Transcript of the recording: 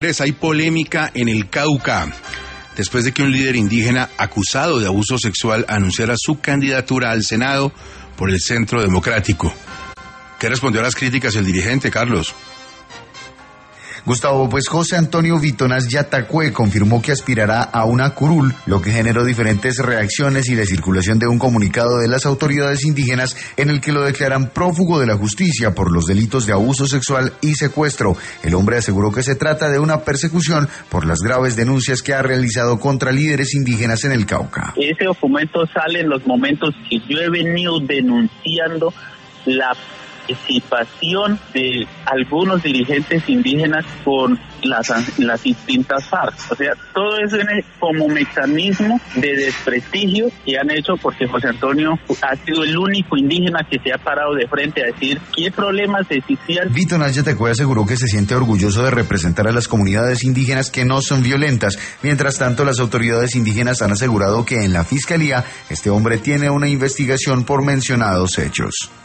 Hay polémica en el Cauca, después de que un líder indígena acusado de abuso sexual anunciara su candidatura al Senado por el Centro Democrático. ¿Qué respondió a las críticas el dirigente, Carlos? Gustavo, pues José Antonio Vítonas Yatacue confirmó que aspirará a una curul, lo que generó diferentes reacciones y la circulación de un comunicado de las autoridades indígenas en el que lo declaran prófugo de la justicia por los delitos de abuso sexual y secuestro. El hombre aseguró que se trata de una persecución por las graves denuncias que ha realizado contra líderes indígenas en el Cauca. Ese documento sale en los momentos que yo he venido denunciando la participación de algunos dirigentes indígenas con las distintas FARC. O sea, todo eso viene como mecanismo de desprestigio que han hecho, porque José Antonio ha sido el único indígena que se ha parado de frente a decir qué problemas existían. Vítonas Yatacue aseguró que se siente orgulloso de representar a las comunidades indígenas que no son violentas. Mientras tanto, las autoridades indígenas han asegurado que en la Fiscalía este hombre tiene una investigación por mencionados hechos.